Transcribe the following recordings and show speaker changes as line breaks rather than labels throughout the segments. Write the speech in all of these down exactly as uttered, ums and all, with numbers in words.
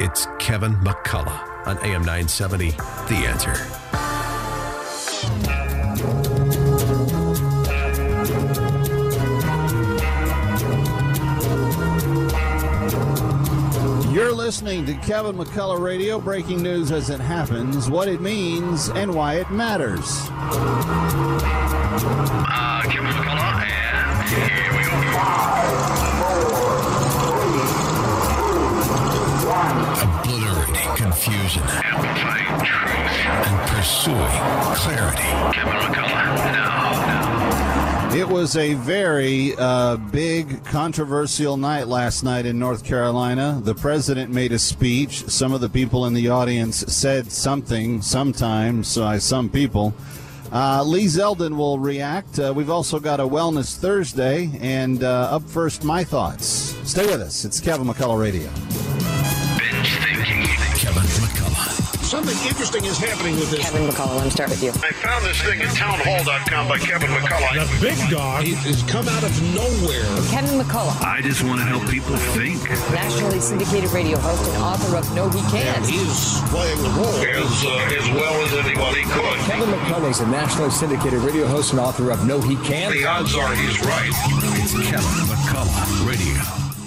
It's Kevin McCullough on A M nine seventy, The Answer.
You're listening to Kevin McCullough Radio, breaking news as it happens, what it means, and why it matters.
Uh, Kevin McCullough, and here we go.
Obliterating confusion.
Amplifying truth.
And pursuing clarity.
Kevin McCullough, now, now.
It was a very uh, big, controversial night last night in North Carolina. The president made a speech. Some of the people in the audience said something sometimes by some people. Uh, Lee Zeldin will react. Uh, we've also got a Wellness Thursday. And uh, up first, my thoughts. Stay with us. It's Kevin McCullough Radio.
Binge thinking.
Kevin McCullough.
Something interesting is happening with this.
Kevin McCullough, let me start with you.
I found this thing at townhall dot com by Kevin McCullough.
The big dog
has come out of nowhere.
Kevin McCullough,
I just want to help people think.
nationally syndicated radio host and author of No He Can't.
He's playing the role as, uh, as well as anybody could.
Kevin McCullough is a nationally syndicated radio host and author of No He Can't.
The odds are he's right.
It's Kevin McCullough Radio.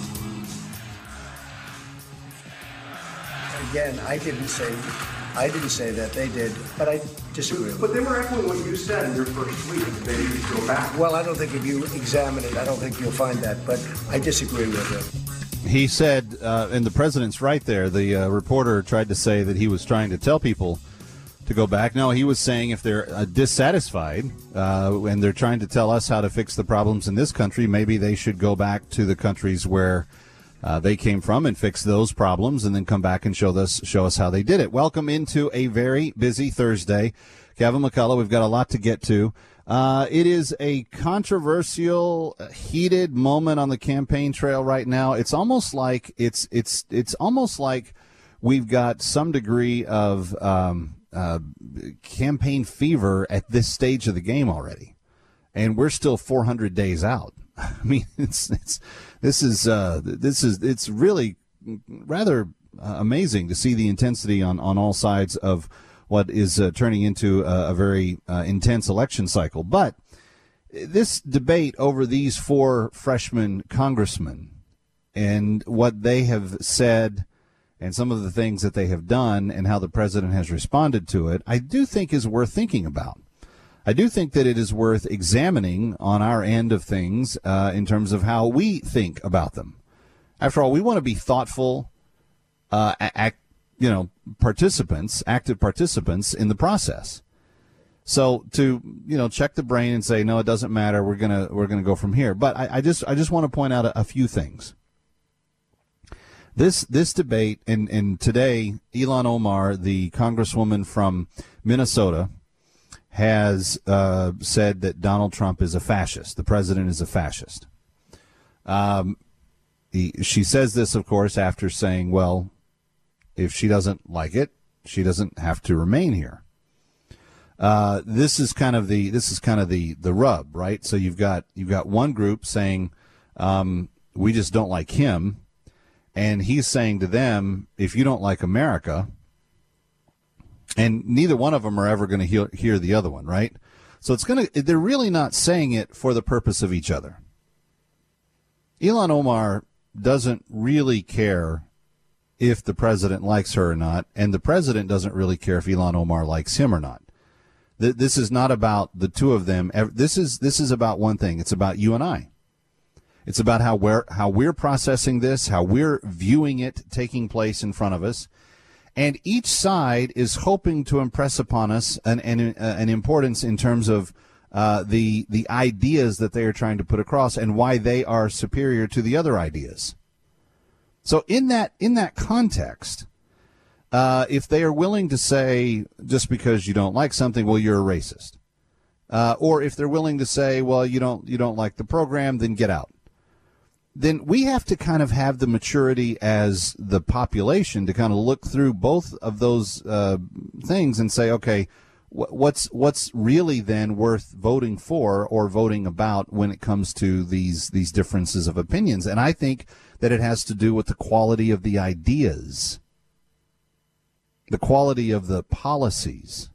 Again, I didn't say, I didn't say that. They did, but I disagree.
But they were echoing what you said in your first tweet, that they need to go back.
Well, I don't think if you examine it, I don't think you'll find that, but I disagree with it.
He said, uh, and the president's right there, the uh, reporter tried to say that he was trying to tell people to go back. No, he was saying if they're uh, dissatisfied uh, and they're trying to tell us how to fix the problems in this country, maybe they should go back to the countries where uh, they came from and fix those problems and then come back and show us, show us how they did it. Welcome into a very busy Thursday. Kevin McCullough, we've got a lot to get to. Uh, it is a controversial, heated moment on the campaign trail right now. It's almost like it's it's it's almost like we've got some degree of um, uh, campaign fever at this stage of the game already, and we're still four hundred days out. I mean, it's it's this is uh, this is it's really rather uh, amazing to see the intensity on on all sides of what is uh, turning into a, a very uh, intense election cycle. But this debate over these four freshman congressmen and what they have said and some of the things that they have done and how the president has responded to it, I do think is worth thinking about. I do think that it is worth examining on our end of things uh, in terms of how we think about them. After all, we want to be thoughtful, uh, act, you know, participants, active participants in the process. So to, you know, check the brain and say, no, it doesn't matter. We're gonna we're gonna go from here. But I, I just I just want to point out a, a few things. This this debate and and today, Ilhan Omar, the congresswoman from Minnesota, has uh, said that Donald Trump is a fascist. The president is a fascist. Um, he, she says this, of course, after saying, well, if she doesn't like it, she doesn't have to remain here. Uh, this is kind of the this is kind of the the rub, right? So you've got you've got one group saying um, we just don't like him, and he's saying to them, if you don't like America. And neither one of them are ever going to hear, hear the other one, right? So it's going to, they're really not saying it for the purpose of each other. Ilhan Omar doesn't really care if the president likes her or not, and the president doesn't really care if Ilhan Omar likes him or not. This is not about the two of them. This is this is about one thing. It's about you and I. It's about how we're how we're processing this, how we're viewing it taking place in front of us. And each side is hoping to impress upon us an an, an importance in terms of uh, the the ideas that they are trying to put across and why they are superior to the other ideas. So in that in that context, uh, if they are willing to say just because you don't like something, well, you're a racist, uh, or if they're willing to say, well, you don't you don't like the program, then get out. Then we have to kind of have the maturity as the population to kind of look through both of those uh, things and say, okay, wh- what's what's really then worth voting for or voting about when it comes to these these differences of opinions? And I think that it has to do with the quality of the ideas. the quality of the policies.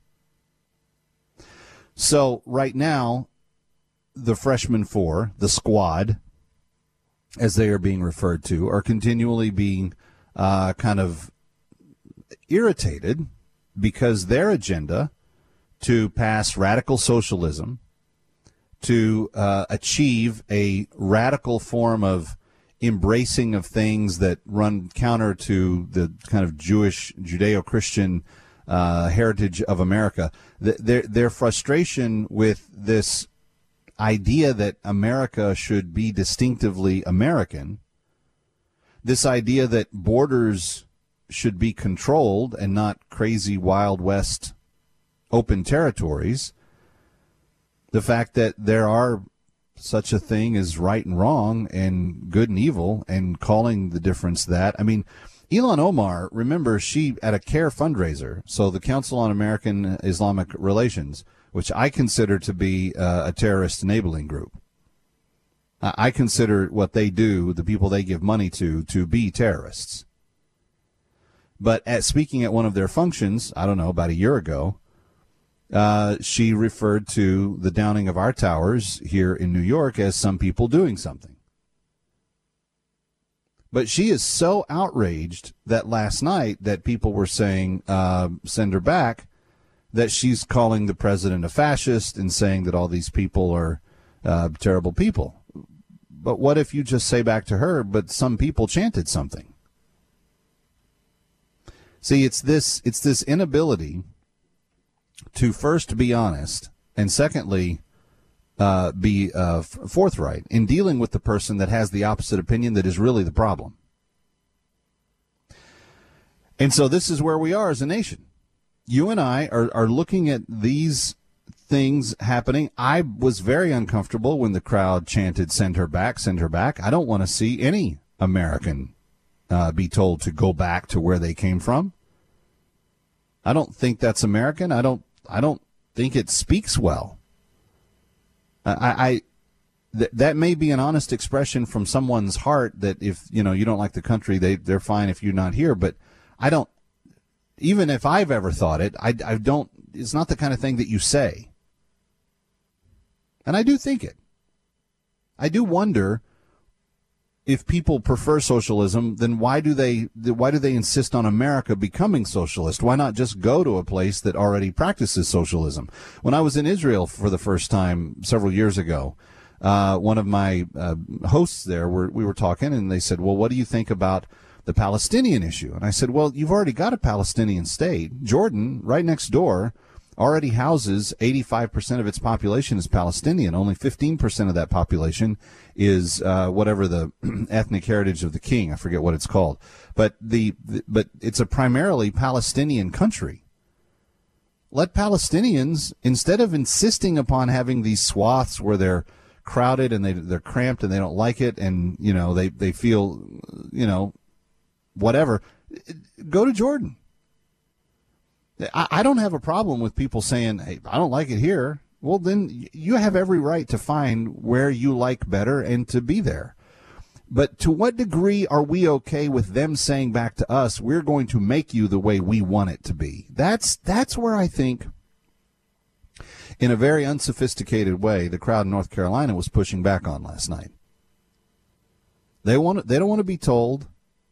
So right now, the freshman four, the squad, as they are being referred to, are continually being uh, kind of irritated because their agenda to pass radical socialism, to uh, achieve a radical form of embracing of things that run counter to the kind of Jewish, Judeo-Christian uh, heritage of America. Th- their, their frustration with this idea that America should be distinctively American, this idea that borders should be controlled and not crazy Wild West open territories, the fact that there are such a thing as right and wrong and good and evil, and calling the difference that. I mean, Ilhan Omar, remember, she at a CARE fundraiser, so the Council on American Islamic Relations, which I consider to be uh, a terrorist enabling group. I consider what they do, the people they give money to, to be terrorists. But at speaking at one of their functions, I don't know, about a year ago, Uh, she referred to the downing of our towers here in New York as some people doing something. But she is so outraged that last night that people were saying, uh, send her back, that she's calling the president a fascist and saying that all these people are uh, terrible people. But what if you just say back to her, but some people chanted something? See, it's this, it's this inability to first be honest, and secondly, uh, be uh, f- forthright in dealing with the person that has the opposite opinion that is really the problem. And so this is where we are as a nation. You and I are, are looking at these things happening. I was very uncomfortable when the crowd chanted, send her back, send her back. I don't want to see any American uh, be told to go back to where they came from. I don't think that's American. I don't I don't think it speaks well. I, I th- that may be an honest expression from someone's heart that if, you know, you don't like the country, they, they're fine if you're not here. But I don't, even if I've ever thought it, I, I don't, it's not the kind of thing that you say. And I do think it. I do wonder, if people prefer socialism, then why do they why do they insist on America becoming socialist? Why not just go to a place that already practices socialism? When I was in Israel for the first time several years ago, uh, one of my uh, hosts there, were, we were talking, and they said, well, what do you think about the Palestinian issue? And I said, well, you've already got a Palestinian state. Jordan, right next door, already houses eighty-five percent of its population is Palestinian. Only fifteen percent of that population is uh, whatever the ethnic heritage of the king. I forget what it's called. But the, the but it's a primarily Palestinian country. Let Palestinians, instead of insisting upon having these swaths where they're crowded and they, they're cramped and they don't like it and, you know, they, they feel, you know, whatever, go to Jordan. I don't have a problem with people saying, hey, I don't like it here. Well, then you have every right to find where you like better and to be there. But to what degree are we okay with them saying back to us, we're going to make you the way we want it to be? That's that's where I think, in a very unsophisticated way, the crowd in North Carolina was pushing back on last night. They want they don't want to be told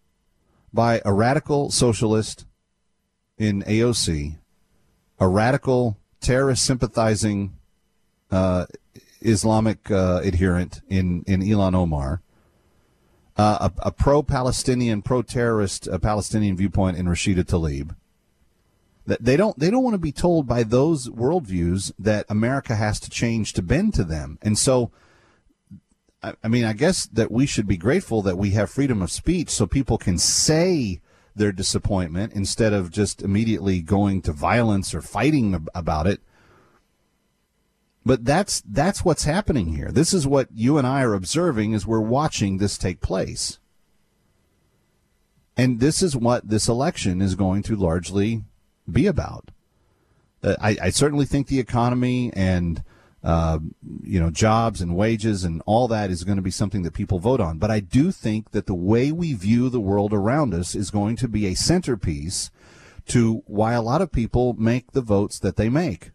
by a radical socialist in A O C, a radical terrorist sympathizing uh, Islamic uh, adherent in, in Ilhan Omar, uh, a, a pro-Palestinian, pro-terrorist uh, Palestinian viewpoint in Rashida Tlaib. That they don't they don't want to be told by those worldviews that America has to change to bend to them. And so, I, I mean, I guess that we should be grateful that we have freedom of speech so people can say their disappointment instead of just immediately going to violence or fighting ab- about it. But that's that's what's happening here. This is what you and I are observing as we're watching this take place. And this is what this election is going to largely be about. Uh, I, I certainly think the economy and uh, you know, jobs and wages and all that is going to be something that people vote on. But I do think that the way we view the world around us is going to be a centerpiece to why a lot of people make the votes that they make.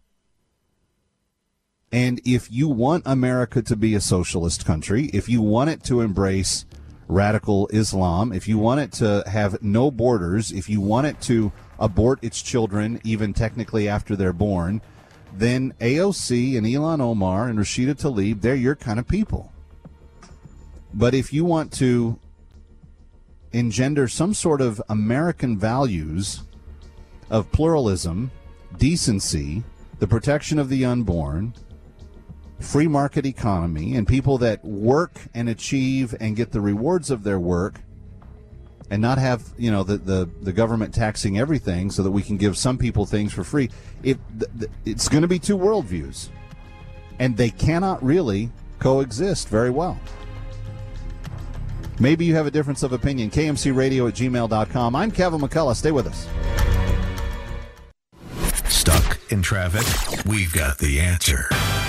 And if you want America to be a socialist country, if you want it to embrace radical Islam, if you want it to have no borders, if you want it to abort its children, even technically after they're born, then A O C and Ilhan Omar and Rashida Tlaib, they're your kind of people. But if you want to engender some sort of American values of pluralism, decency, the protection of the unborn, free market economy, and people that work and achieve and get the rewards of their work, and not have, you know, the, the, the government taxing everything so that we can give some people things for free, it, it's going to be two worldviews. And they cannot really coexist very well. Maybe you have a difference of opinion. K M C radio at gmail dot com. I'm Kevin McCullough. Stay with us.
Stuck in traffic? We've got the answer.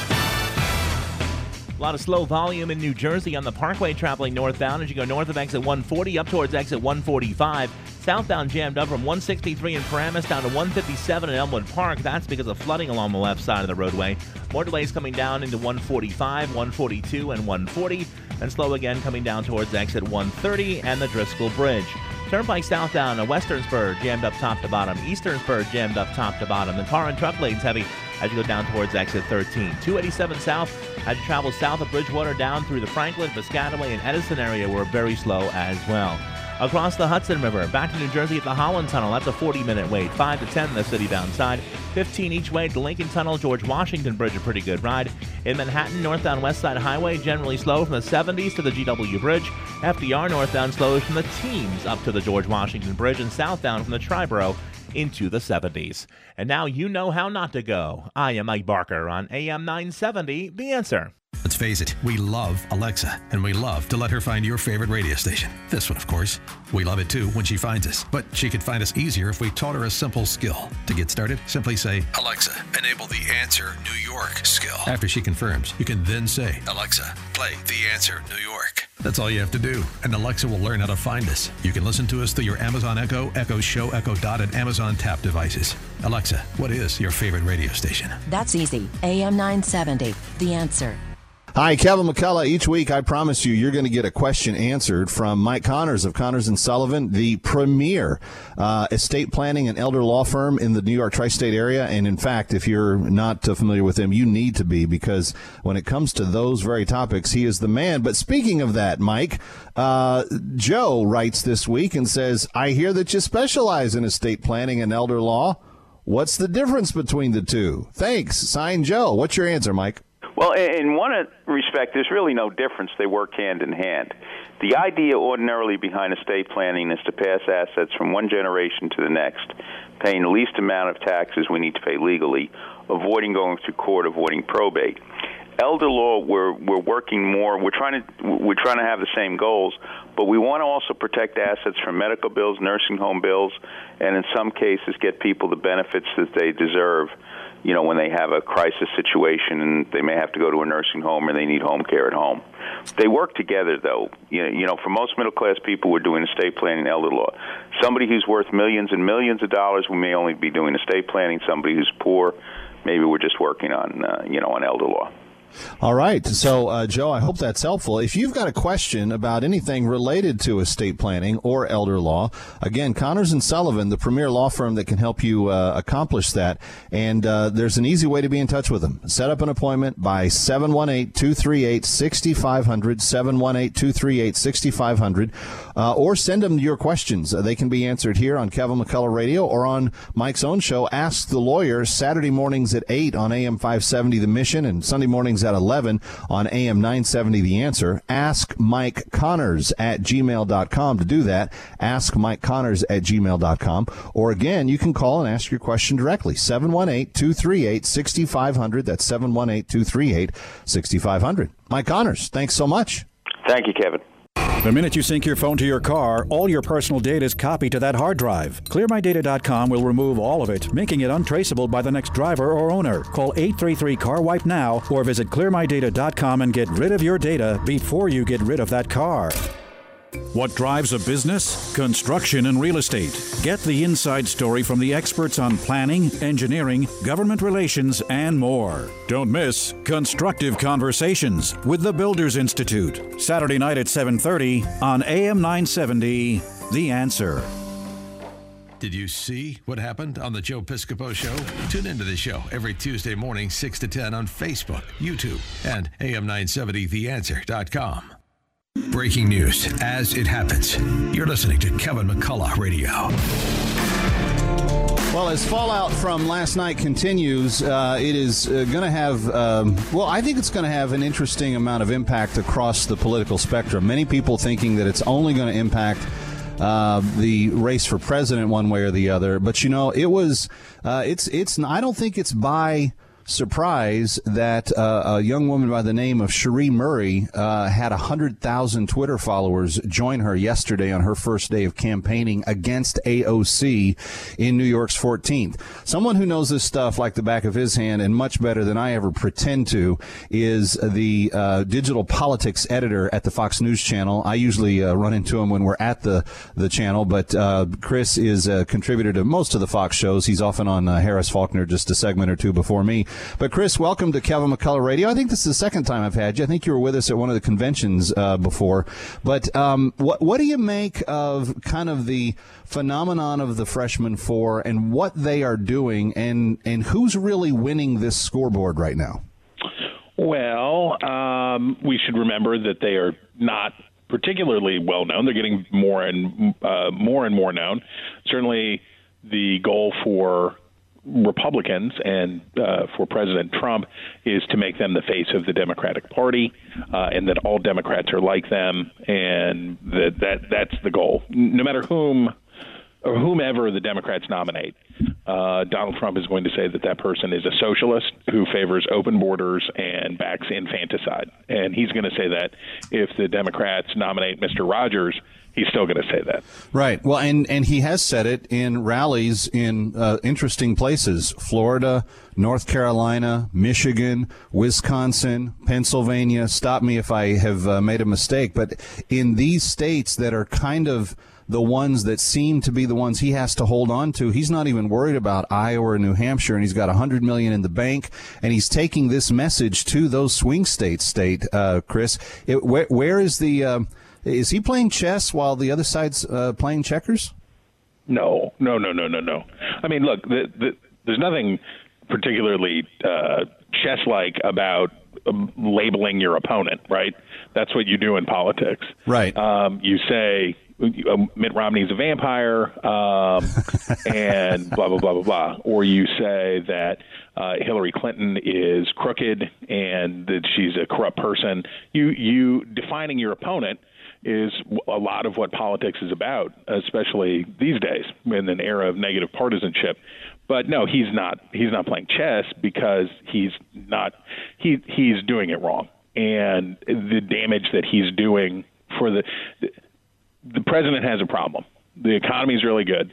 A lot of slow volume in New Jersey on the Parkway traveling northbound as you go north of exit one forty up towards exit one forty-five. Southbound jammed up from one sixty-three in Paramus down to one fifty-seven in Elmwood Park. That's because of flooding along the left side of the roadway. More delays coming down into one forty-five, one forty-two, and one forty. And slow again coming down towards exit one thirty and the Driscoll Bridge. Turnpike southbound at Western Spur jammed up top to bottom. Eastern Spur jammed up top to bottom. The car and truck lanes heavy as you go down towards exit thirteen. two eighty-seven south as you travel south of Bridgewater down through the Franklin, Piscataway, and Edison area were very slow as well. Across the Hudson River, back to New Jersey at the Holland Tunnel, that's a forty-minute wait. five to ten the city-bound side. fifteen each way to Lincoln Tunnel, George Washington Bridge, a pretty good ride. In Manhattan, northbound West Side Highway, generally slow from the seventies to the G W Bridge. F D R northbound slows from the teens up to the George Washington Bridge, and southbound from the Triborough into the seventies. And now you know how not to go. I am Mike Barker on A M nine seventy, The Answer.
Let's face it, we love Alexa, and we love to let her find your favorite radio station. This one, of course. We love it, too, when she finds us. But she could find us easier if we taught her a simple skill. To get started, simply say, Alexa, enable the Answer New York skill. After she confirms, you can then say, Alexa, play The Answer New York. That's all you have to do, and Alexa will learn how to find us. You can listen to us through your Amazon Echo, Echo Show, Echo Dot, and Amazon Tap devices. Alexa, what is your favorite radio station?
That's easy. A M nine seventy, The Answer.
Hi, Kevin McCullough. Each week, I promise you, you're going to get a question answered from Mike Connors of Connors and Sullivan, the premier uh, estate planning and elder law firm in the New York tri-state area. And in fact, if you're not uh, familiar with him, you need to be, because when it comes to those very topics, he is the man. But speaking of that, Mike, uh, Joe writes this week and says, I hear that you specialize in estate planning and elder law. What's the difference between the two? Thanks. Signed, Joe. What's your answer, Mike?
Well, in one respect, there's really no difference. They work hand in hand. The idea ordinarily behind estate planning is to pass assets from one generation to the next, paying the least amount of taxes we need to pay legally, avoiding going through court, avoiding probate. Elder law, we're we're working more. We're trying to we're trying to have the same goals, but we want to also protect assets from medical bills, nursing home bills, and in some cases get people the benefits that they deserve. You know, when they have a crisis situation and they may have to go to a nursing home or they need home care at home. They work together, though. You know, you know, for most middle-class people, we're doing estate planning and elder law. Somebody who's worth millions and millions of dollars, we may only be doing estate planning. Somebody who's poor, maybe we're just working on, uh, you know, on elder law.
All right. So, uh, Joe, I hope that's helpful. If you've got a question about anything related to estate planning or elder law, again, Connors and Sullivan, the premier law firm that can help you uh, accomplish that. And uh, there's an easy way to be in touch with them. Set up an appointment by seven one eight, two three eight, six five zero zero, seven one eight, two three eight, six five zero zero, uh, or send them your questions. Uh, they can be answered here on Kevin McCullough Radio or on Mike's own show, Ask the Lawyer, Saturday mornings at eight on A M five seventy The Mission, and Sunday mornings at eleven on A M nine seventy The Answer. Ask Mike Connors at gmail dot com to do that. Ask Mike Connors at gmail dot com. Or again, you can call and ask your question directly. seven one eight, two three eight, six five zero zero. That's seven one eight, two three eight, six five zero zero. Mike Connors, thanks so much.
Thank you, Kevin.
The minute you sync your phone to your car, all your personal data is copied to that hard drive. clear my data dot com will remove all of it, making it untraceable by the next driver or owner. Call eight three three, car wipe now or visit clear my data dot com and get rid of your data before you get rid of that car. What drives a business? Construction and real estate. Get the inside story from the experts on planning, engineering, government relations, and more. Don't miss Constructive Conversations with the Builders Institute. Saturday night at seven thirty on A M nine seventy, The Answer.
Did you see what happened on the Joe Piscopo Show? Tune into the show every Tuesday morning, six to ten on Facebook, YouTube, and A M nine seventy the answer dot com. Breaking news as it happens. You're listening to Kevin McCullough Radio.
Well, as fallout from last night continues, uh, it is uh, going to have, um, well, I think it's going to have an interesting amount of impact across the political spectrum. Many people thinking that it's only going to impact Uh, the race for president one way or the other. But, you know, it was uh, it's it's I don't think it's by surprise that uh, a young woman by the name of Cherie Murray uh, had one hundred thousand Twitter followers join her yesterday on her first day of campaigning against A O C in New York's fourteenth. Someone who knows this stuff like the back of his hand and much better than I ever pretend to is the uh, digital politics editor at the Fox News Channel. I usually uh, run into him when we're at the, the channel, but uh, Chris is a contributor to most of the Fox shows. He's often on uh, Harris Faulkner just a segment or two before me. But, Chris, welcome to Kevin McCullough Radio. I think this is the second time I've had you. I think you were with us at one of the conventions uh, before. But um, what, what do you make of kind of the phenomenon of the Freshman Four and what they are doing, and, and who's really winning this scoreboard right now?
Well, um, we should remember that they are not particularly well known. They're getting more and uh, more and more known. Certainly the goal for Republicans and uh, for President Trump is to make them the face of the Democratic Party, uh, and that all Democrats are like them, and that, that that's the goal. No matter whom or whomever the Democrats nominate, uh, Donald Trump is going to say that that person is a socialist who favors open borders and backs infanticide. And he's going to say that if the Democrats nominate Mister Rogers, he's still going to say that.
Right. Well, and, and he has said it in rallies in uh, interesting places: Florida, North Carolina, Michigan, Wisconsin, Pennsylvania. Stop me if I have uh, made a mistake. But in these states that are kind of the ones that seem to be the ones he has to hold on to, he's not even worried about Iowa or New Hampshire, and he's got one hundred million dollars in the bank, and he's taking this message to those swing states, state, uh, Chris. It, where, where is the um, is he playing chess while the other side's uh, playing checkers?
No, no, no, no, no, no. I mean, look, the, the, there's nothing particularly uh, chess-like about um, labeling your opponent, right? That's what you do in politics.
Right.
Um, you say, Mitt Romney's a vampire, um, and blah, blah, blah, blah, blah. Or you say that uh, Hillary Clinton is crooked and that she's a corrupt person. You, you defining your opponent is a lot of what politics is about, especially these days in an era of negative partisanship. But no, he's not. He's not playing chess because he's not. He he's doing it wrong, and the damage that he's doing for the the president has a problem. The economy is really good,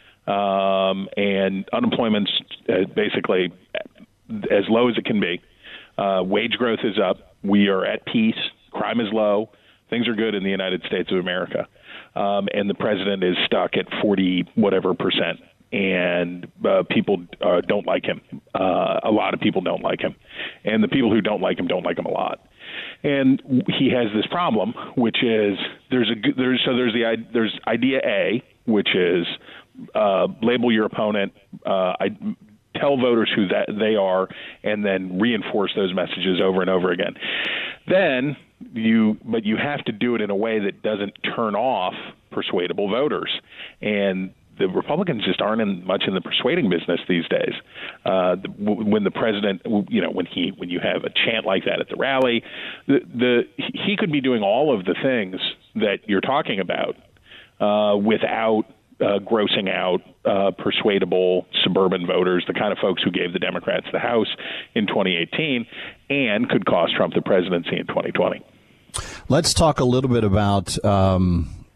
um, and unemployment's uh, basically as low as it can be. Uh, wage growth is up. We are at peace. Crime is low. Things are good in the United States of America, um, and the president is stuck at forty whatever percent. And uh, people uh, don't like him. Uh, a lot of people don't like him. And the people who don't like him don't like him a lot. And he has this problem, which is there's a there's so there's the there's idea A, which is uh, label your opponent, uh, I, tell voters who that they are, and then reinforce those messages over and over again. Then you, but you have to do it in a way that doesn't turn off persuadable voters. And the Republicans just aren't in much in the persuading business these days. Uh, when the president, you know, when he, when you have a chant like that at the rally, the, the he could be doing all of the things that you're talking about uh, without uh, grossing out uh, persuadable suburban voters, the kind of folks who gave the Democrats the House in twenty eighteen, and could cost Trump the presidency in twenty twenty.
Let's talk a little bit about Um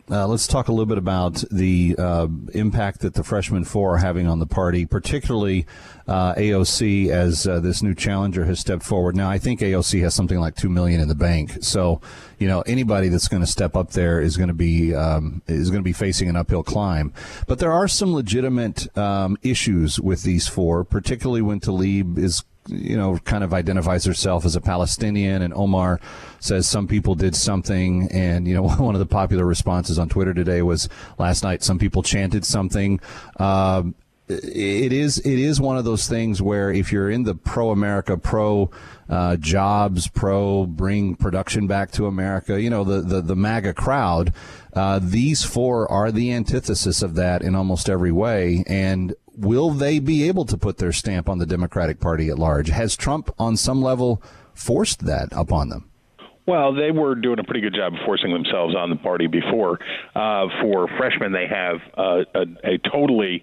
uh, let's talk a little bit about the uh, impact that the Freshmen Four are having on the party, particularly uh, A O C, as uh, this new challenger has stepped forward. Now, I think A O C has something like two million dollars in the bank, so you know anybody that's going to step up there is going to be um, is going to be facing an uphill climb. But there are some legitimate um, issues with these four, particularly when Tlaib is, you know, kind of identifies herself as a Palestinian, and Omar says some people did something. And, you know, one of the popular responses on Twitter today was last night some people chanted something. Uh, it is it is one of those things where if you're in the pro-America, pro uh, jobs, pro bring production back to America, you know, the, the, the MAGA crowd, uh, these four are the antithesis of that in almost every way. And will they be able to put their stamp on the Democratic Party at large? Has Trump, on some level, forced that upon them?
Well, they were doing a pretty good job of forcing themselves on the party before. Uh, for freshmen, they have uh, a, a totally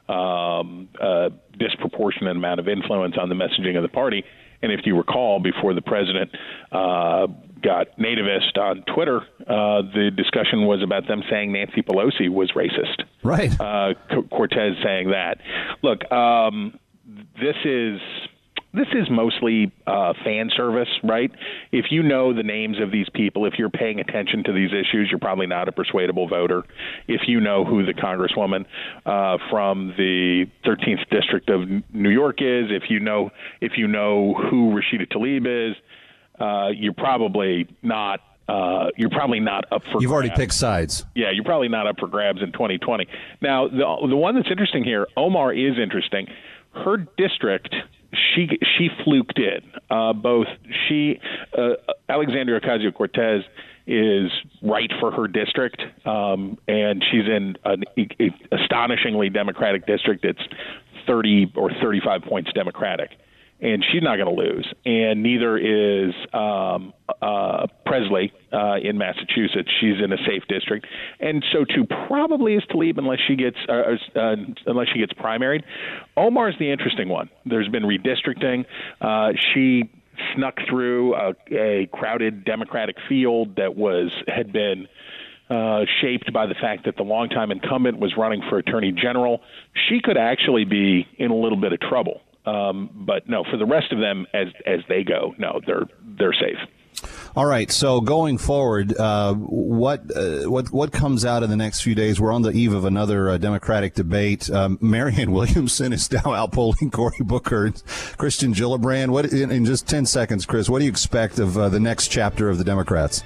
um, uh, disproportionate amount of influence on the messaging of the party. And if you recall, before the president uh, got nativist on Twitter, uh, the discussion was about them saying Nancy Pelosi was racist.
Right.
Uh, Cortez saying that. Look, um, this is this is mostly uh, fan service, right? If you know the names of these people, if you're paying attention to these issues, you're probably not a persuadable voter. If you know who the congresswoman uh, from the thirteenth District of New York is, if you know if you know who Rashida Tlaib is, uh, you're probably not. Uh, you're probably not up for
You've
grabs.
already picked sides.
Yeah, you're probably not up for grabs in twenty twenty. Now, the the one that's interesting here, Omar is interesting. Her district, she she fluked in. Uh, both she, uh, Alexandria Ocasio-Cortez, is right for her district, um, and she's in an astonishingly Democratic district. It's thirty or thirty-five points Democratic. And she's not going to lose, and neither is um, uh, Presley uh, in Massachusetts. She's in a safe district, and so too probably is Tlaib unless she gets uh, uh, unless she gets primaried. Omar's the interesting one. There's been redistricting. Uh, she snuck through a, a crowded Democratic field that was had been uh, shaped by the fact that the longtime incumbent was running for attorney general. She could actually be in a little bit of trouble. Um, but no, for the rest of them, as as they go, no, they're they're safe.
All right. So going forward, uh, what uh, what what comes out in the next few days? We're on the eve of another uh, Democratic debate. Um, Marianne Williamson is now out polling Cory Booker, and Christian Gillibrand. What in, in just ten seconds, Chris? What do you expect of uh, the next chapter of the Democrats?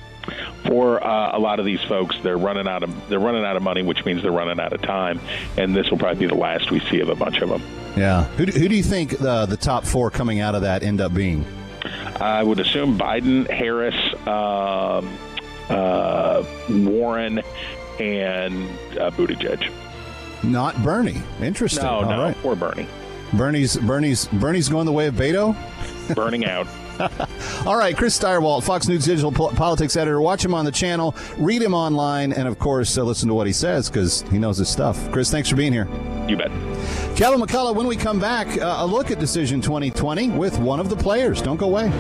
For uh, a lot of these folks, they're running out of they're running out of money, which means they're running out of time, and this will probably be the last we see of a bunch of them.
Yeah. Who do, who do you think the the top four coming out of that end up being?
I would assume Biden, Harris, um, uh, Warren, and uh, Buttigieg.
Not Bernie. Interesting.
No,
All
no,
right.
or Bernie.
Bernie's Bernie's Bernie's going the way of Beto.
Burning out.
All right, Chris Stirewalt, Fox News digital po- politics editor. Watch him on the channel, read him online, and, of course, uh, listen to what he says because he knows his stuff. Chris, thanks for being here.
You bet.
Kevin McCullough, when we come back, uh, a look at Decision twenty twenty with one of the players. Don't go away.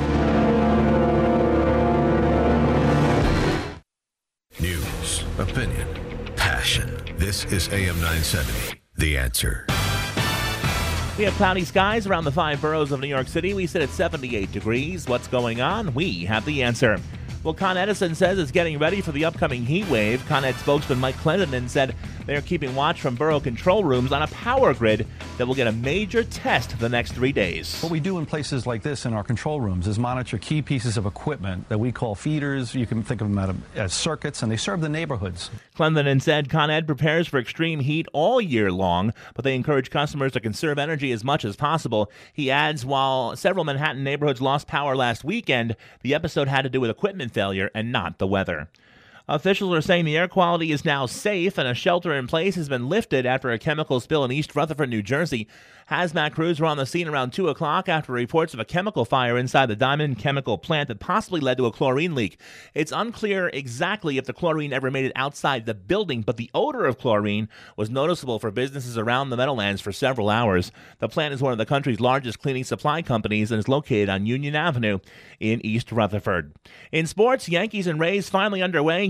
News, opinion, passion. This is A M nine seventy, The Answer.
We have cloudy skies around the five boroughs of New York City. We sit at seventy-eight degrees. What's going on? We have the answer. Well, Con Edison says it's getting ready for the upcoming heat wave. Con Ed spokesman Mike Clendenin said they're keeping watch from borough control rooms on a power grid that will get a major test the next three days.
What we do in places like this in our control rooms is monitor key pieces of equipment that we call feeders. You can think of them as circuits, and they serve the neighborhoods.
Clendenin said Con Ed prepares for extreme heat all year long, but they encourage customers to conserve energy as much as possible. He adds, while several Manhattan neighborhoods lost power last weekend, the episode had to do with equipment failure and not the weather. Officials are saying the air quality is now safe and a shelter in place has been lifted after a chemical spill in East Rutherford, New Jersey. Hazmat crews were on the scene around two o'clock after reports of a chemical fire inside the Diamond Chemical plant that possibly led to a chlorine leak. It's unclear exactly if the chlorine ever made it outside the building, but the odor of chlorine was noticeable for businesses around the Meadowlands for several hours. The plant is one of the country's largest cleaning supply companies and is located on Union Avenue in East Rutherford. In sports, Yankees and Rays finally underway.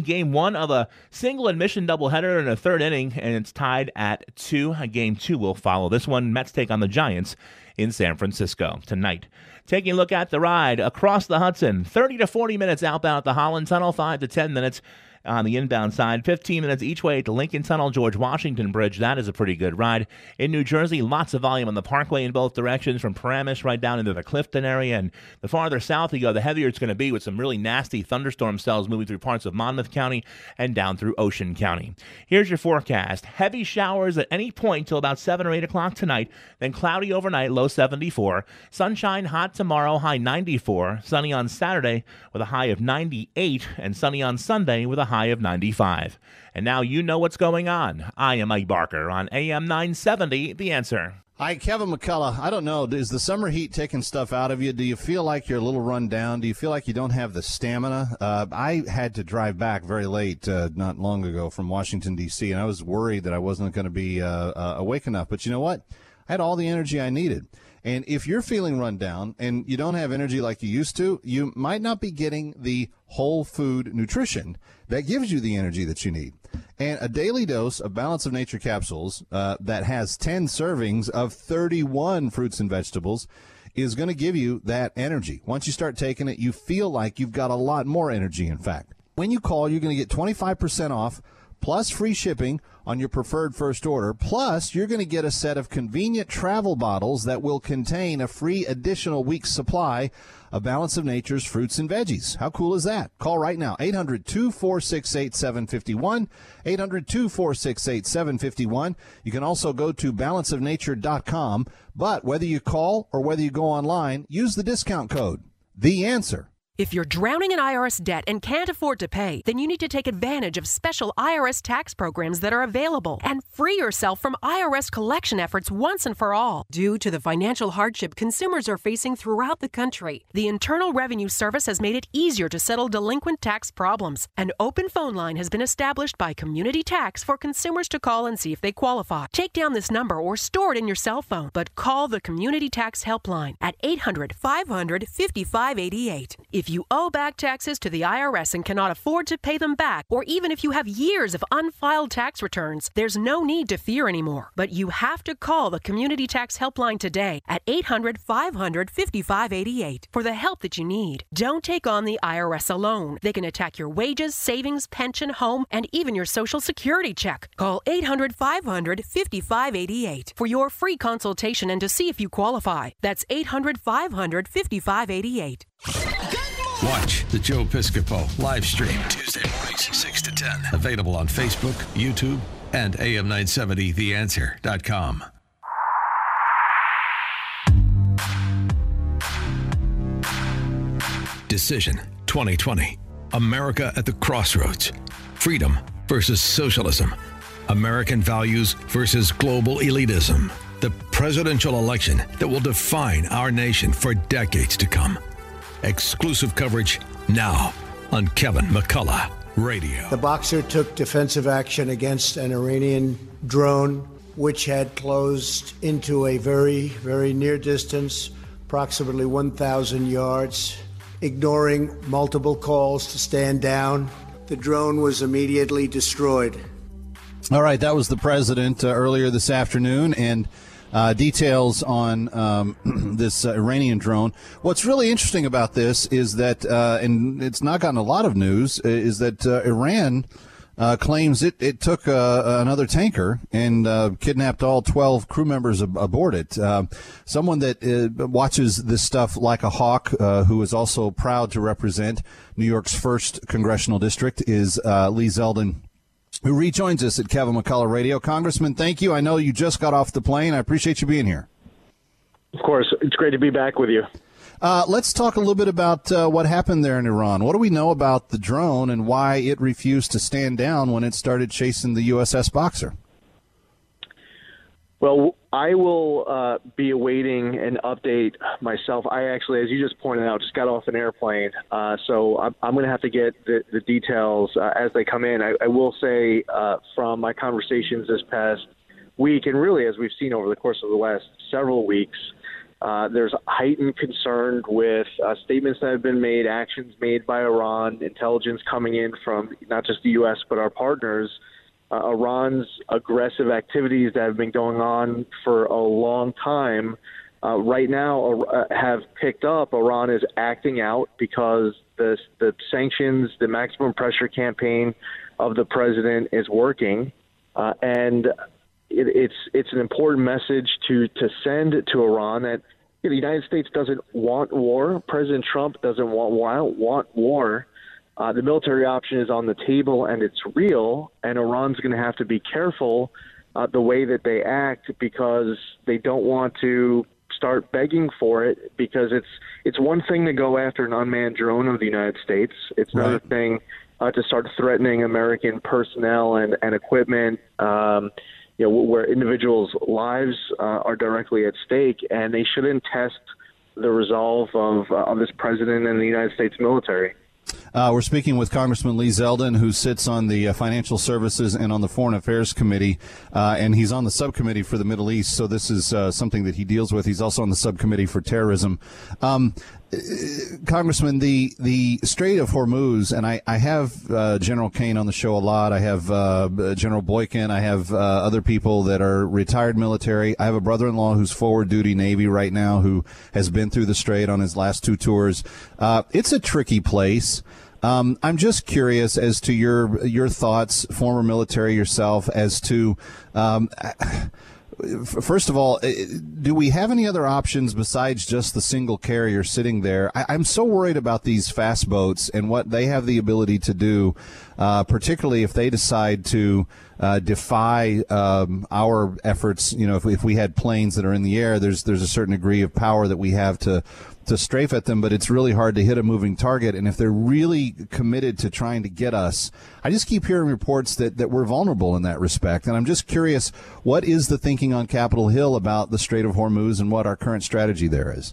game one of a single admission doubleheader in the third inning, and it's tied at two. Game two will follow. This one, Mets take on the Giants in San Francisco tonight. Taking a look at the ride across the Hudson, thirty to forty minutes outbound at the Holland Tunnel, five to ten minutes on the inbound side, fifteen minutes each way to Lincoln Tunnel, George Washington Bridge. That is a pretty good ride. In New Jersey, lots of volume on the Parkway in both directions, from Paramus right down into the Clifton area. And the farther south you go, the heavier it's going to be, with some really nasty thunderstorm cells moving through parts of Monmouth County and down through Ocean County. Here's your forecast. Heavy showers at any point till about seven or eight o'clock tonight, then cloudy overnight, low seventy-four. Sunshine, hot tomorrow, high ninety-four. Sunny on Saturday with a high of ninety-eight, and sunny on Sunday with a high of ninety-five. And now you know what's going on. I am Mike Barker on A M nine seventy, The Answer.
Hi, Kevin McCullough. I don't know. Is the summer heat taking stuff out of you? Do you feel like you're a little run down? Do you feel like you don't have the stamina? Uh, I had to drive back very late uh, not long ago from Washington, D C, and I was worried that I wasn't going to be uh, uh, awake enough. But you know what? I had all the energy I needed. And if you're feeling run down and you don't have energy like you used to, you might not be getting the whole food nutrition that gives you the energy that you need. And a daily dose of Balance of Nature capsules uh, that has ten servings of thirty-one fruits and vegetables is going to give you that energy. Once you start taking it, you feel like you've got a lot more energy, in fact. When you call, you're going to get twenty-five percent off plus free shipping on your preferred first order. Plus, you're going to get a set of convenient travel bottles that will contain a free additional week's supply of Balance of Nature's fruits and veggies. How cool is that? Call right now, eight hundred, two four six, eight seven five one, eight hundred, two four six, eight seven five one. You can also go to balance of nature dot com, but whether you call or whether you go online, use the discount code, The Answer.
If you're drowning in I R S debt and can't afford to pay, then you need to take advantage of special I R S tax programs that are available and free yourself from I R S collection efforts once and for all. Due to the financial hardship consumers are facing throughout the country, the Internal Revenue Service has made it easier to settle delinquent tax problems. An open phone line has been established by Community Tax for consumers to call and see if they qualify. Take down this number or store it in your cell phone, but call the Community Tax Helpline at eight hundred, five hundred, fifty-five eighty-eight. If If you owe back taxes to the I R S and cannot afford to pay them back, or even if you have years of unfiled tax returns, there's no need to fear anymore. But you have to call the Community Tax Helpline today at eight hundred, five hundred, fifty-five eighty-eight for the help that you need. Don't take on the I R S alone. They can attack your wages, savings, pension, home, and even your Social Security check. Call eight hundred, five hundred, fifty-five eighty-eight for your free consultation and to see if you qualify. That's eight hundred, five hundred, fifty-five eighty-eight.
Watch the Joe Piscopo live stream Tuesday mornings, six to ten. Available on Facebook, YouTube, and A M nine seventy the answer dot com. Decision twenty twenty. America at the crossroads. Freedom versus socialism. American values versus global elitism. The presidential election that will define our nation for decades to come. Exclusive coverage now on Kevin McCullough Radio.
The boxer took defensive action against an Iranian drone, which had closed into a very, very near distance, approximately one thousand yards, ignoring multiple calls to stand down. The drone was immediately destroyed.
All right, that was the president uh, earlier this afternoon, and Uh, details on um, this uh, Iranian drone. What's really interesting about this is that, uh, and it's not gotten a lot of news, is that uh, Iran uh, claims it, it took uh, another tanker and uh, kidnapped all twelve crew members ab- aboard it. Uh, someone that uh, watches this stuff like a hawk, uh, who is also proud to represent New York's first congressional district, is uh, Lee Zeldin, who rejoins us at Kevin McCullough Radio. Congressman, thank you. I know you just got off the plane. I appreciate you being here.
Of course. It's great to be back with you.
Uh, let's talk a little bit about uh, what happened there in Iran. What do we know about the drone and why it refused to stand down when it started chasing the U S S Boxer?
Well, I will uh, be awaiting an update myself. I actually, as you just pointed out, just got off an airplane. Uh, so I'm, I'm going to have to get the, the details uh, as they come in. I, I will say uh, from my conversations this past week, and really as we've seen over the course of the last several weeks, Uh, there's heightened concern with uh, statements that have been made, actions made by Iran, intelligence coming in from not just the U S but our partners. Uh, Iran's aggressive activities that have been going on for a long time uh, right now uh, have picked up. Iran is acting out because the, the sanctions, the maximum pressure campaign of the president is working. Uh, and it, it's it's an important message to, to send to Iran that you know, the United States doesn't want war. President Trump doesn't want, want war. Uh, the military option is on the table, and it's real, and Iran's going to have to be careful uh, the way that they act because they don't want to start begging for it, because it's it's one thing to go after an unmanned drone of the United States. It's another
Right.
thing uh, to start threatening American personnel and, and equipment, um, you know, where individuals' lives uh, are directly at stake, and they shouldn't test the resolve of, uh, of this president and the United States military.
Uh, we're speaking with Congressman Lee Zeldin, who sits on the uh, Financial Services and on the Foreign Affairs Committee, uh, and he's on the subcommittee for the Middle East, so this is uh, something that he deals with. He's also on the subcommittee for terrorism. Um, Congressman, the the Strait of Hormuz, and I, I have uh, General Kane on the show a lot. I have uh, General Boykin. I have uh, other people that are retired military. I have a brother-in-law who's forward-duty Navy right now who has been through the Strait on his last two tours. Uh, it's a tricky place. Um, I'm just curious as to your your thoughts, former military yourself, as to um, first of all, do we have any other options besides just the single carrier sitting there? I, I'm so worried about these fast boats and what they have the ability to do, uh, particularly if they decide to uh, defy um, our efforts. You know, if we, if we had planes that are in the air, there's there's a certain degree of power that we have to to strafe at them, but it's really hard to hit a moving target. And if they're really committed to trying to get us, I just keep hearing reports that, that we're vulnerable in that respect. And I'm just curious, what is the thinking on Capitol Hill about the Strait of Hormuz and what our current strategy there is?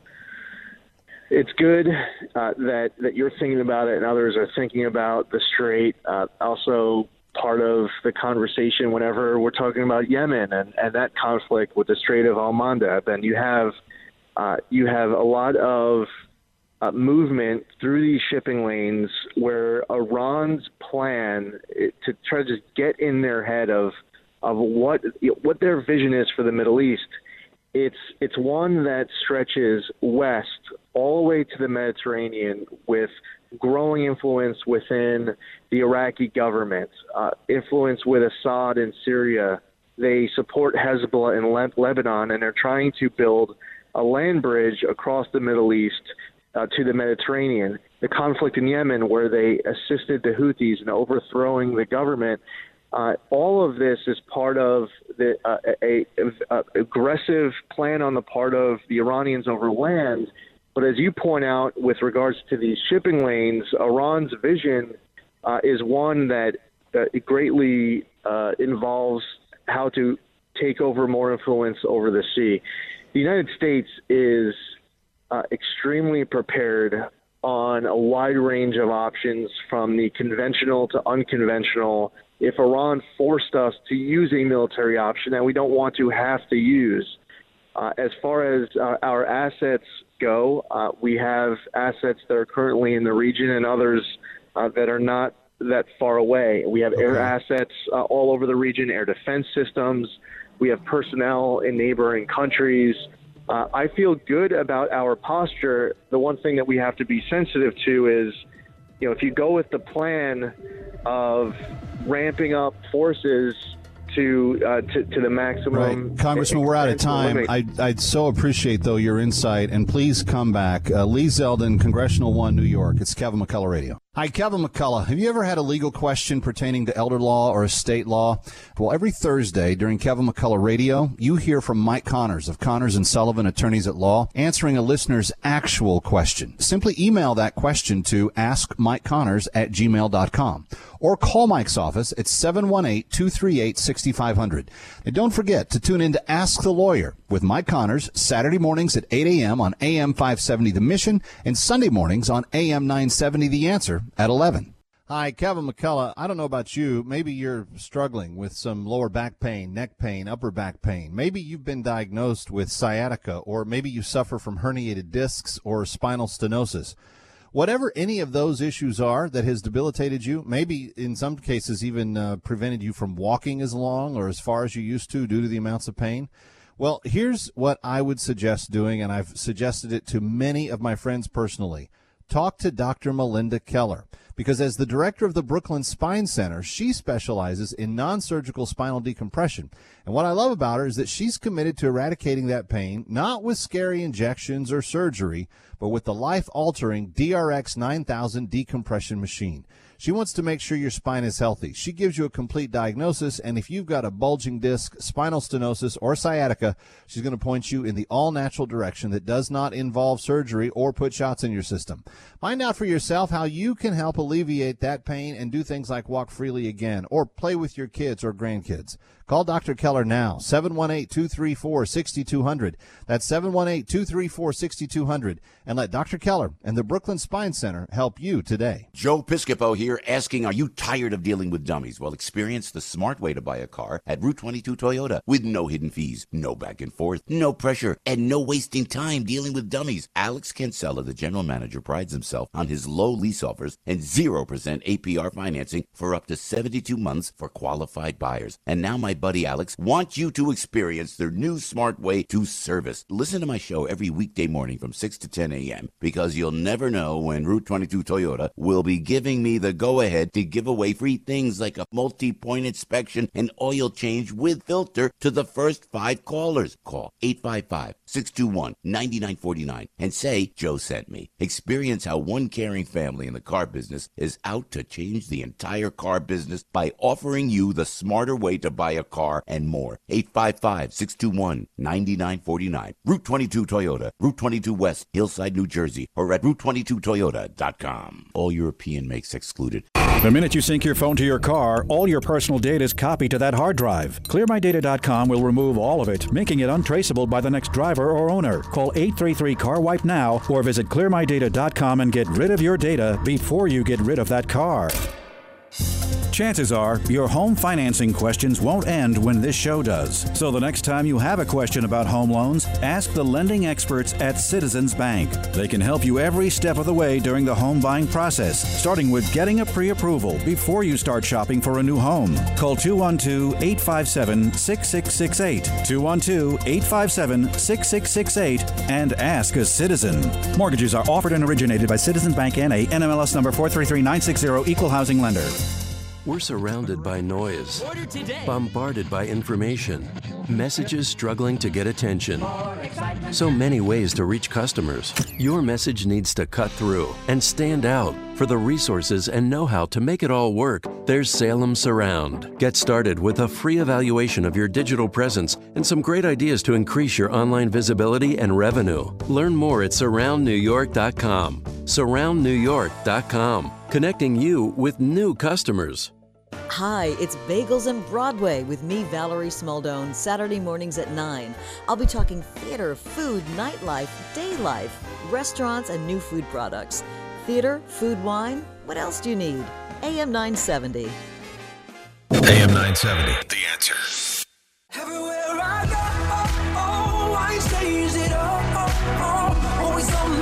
It's good uh, that, that you're thinking about it and others are thinking about the Strait. Uh, also part of the conversation whenever we're talking about Yemen and, and that conflict with the Strait of Al-Mandab. And you have Uh, you have a lot of uh, movement through these shipping lanes where Iran's plan to try to just get in their head of of what what their vision is for the Middle East. It's it's one that stretches west all the way to the Mediterranean with growing influence within the Iraqi government, uh, influence with Assad in Syria. They support Hezbollah in Le- Lebanon, and they're trying to build a land bridge across the Middle East uh, to the Mediterranean. The conflict in Yemen, where they assisted the Houthis in overthrowing the government, uh, all of this is part of the uh, a, a, a aggressive plan on the part of the Iranians over land. But as you point out, with regards to these shipping lanes, Iran's vision uh, is one that uh, greatly uh, involves how to take over more influence over the sea. The United States is uh, extremely prepared on a wide range of options, from the conventional to unconventional, if Iran forced us to use a military option that we don't want to have to use. Uh, as far as uh, our assets go, uh, we have assets that are currently in the region and others uh, that are not that far away. We have okay. air assets uh, all over the region, air defense systems. We have personnel in neighboring countries. Uh, I feel good about our posture. The one thing that we have to be sensitive to is, you know, if you go with the plan of ramping up forces to uh, to, to the maximum.
Right. Congressman, we're out of time. I, I'd so appreciate, though, your insight, and please come back. Uh, Lee Zeldin, Congressional One, New York. It's Kevin McCullough Radio. Hi, Kevin McCullough. Have you ever had a legal question pertaining to elder law or estate law? Well, every Thursday during Kevin McCullough Radio, you hear from Mike Connors of Connors and Sullivan Attorneys at Law, answering a listener's actual question. Simply email that question to ask mike connors at gmail dot com or call Mike's office at seven one eight, two three eight, six five zero zero. And don't forget to tune in to Ask the Lawyer with Mike Connors Saturday mornings at eight a.m. on A M five seventy The Mission and Sunday mornings on A M nine seventy The Answer at eleven. Hi, Kevin McCullough. I don't know about you. Maybe you're struggling with some lower back pain, neck pain, upper back pain. Maybe you've been diagnosed with sciatica, or maybe you suffer from herniated discs or spinal stenosis. Whatever any of those issues are that has debilitated you, maybe in some cases even uh, prevented you from walking as long or as far as you used to due to the amounts of pain. Well, here's what I would suggest doing, and I've suggested it to many of my friends personally. Talk to Doctor Melinda Keller, because as the director of the Brooklyn Spine Center, she specializes in non-surgical spinal decompression. And what I love about her is that she's committed to eradicating that pain, not with scary injections or surgery, but with the life-altering D R X nine thousand decompression machine. She wants to make sure your spine is healthy. She gives you a complete diagnosis, and if you've got a bulging disc, spinal stenosis, or sciatica, she's going to point you in the all-natural direction that does not involve surgery or put shots in your system. Find out for yourself how you can help alleviate that pain and do things like walk freely again or play with your kids or grandkids. Call Doctor Keller now, seven one eight, two three four, six two zero zero. That's seven one eight, two three four, six two zero zero. And let Doctor Keller and the Brooklyn Spine Center help you today.
Joe Piscopo here asking, are you tired of dealing with dummies? Well, experience the smart way to buy a car at Route twenty-two Toyota with no hidden fees, no back and forth, no pressure, and no wasting time dealing with dummies. Alex Cancella, the general manager, prides himself on his low lease offers and zero percent A P R financing for up to seventy-two months for qualified buyers. And now my buddy Alex wants you to experience their new smart way to service. Listen to my show every weekday morning from six to ten a.m. because you'll never know when Route twenty-two Toyota will be giving me the go-ahead to give away free things like a multi-point inspection and oil change with filter to the first five callers. Call eight five five, six two one, nine nine four nine and say Joe sent me. Experience how one caring family in the car business is out to change the entire car business by offering you the smarter way to buy a car and more. eight five five, six two one, nine nine four nine. Route twenty-two Toyota, Route twenty-two West, Hillside, New Jersey, or at route twenty-two toyota dot com. All European makes excluded.
The minute you sync your phone to your car, all your personal data is copied to that hard drive. clear my data dot com will remove all of it, making it untraceable by the next driver or owner. Call eight three three, car wipe now or visit clear my data dot com and get rid of your data before you get rid of that car. Chances are your home financing questions won't end when this show does. So the next time you have a question about home loans, ask the lending experts at Citizens Bank. They can help you every step of the way during the home buying process, starting with getting a pre-approval before you start shopping for a new home. Call two one two, eight five seven, six six six eight, two one two, eight five seven, six six six eight, and ask a citizen. Mortgages are offered and originated by Citizens Bank N A, N M L S number four three three nine six zero, Equal Housing Lender.
We're surrounded by noise, bombarded by information, messages struggling to get attention. So many ways to reach customers. Your message needs to cut through and stand out. For the resources and know-how to make it all work, there's Salem Surround. Get started with a free evaluation of your digital presence and some great ideas to increase your online visibility and revenue. Learn more at surround new york dot com. surround new york dot com, connecting you with new customers.
Hi, it's Bagels and Broadway with me, Valerie Smaldone, Saturday mornings at nine. I'll be talking theater, food, nightlife, day life, restaurants, and new food products. Theater, food, wine, what else do you need? A M nine seventy.
A M nine seventy, The Answer.
Everywhere I go, oh, oh, I change it all, oh, oh, always on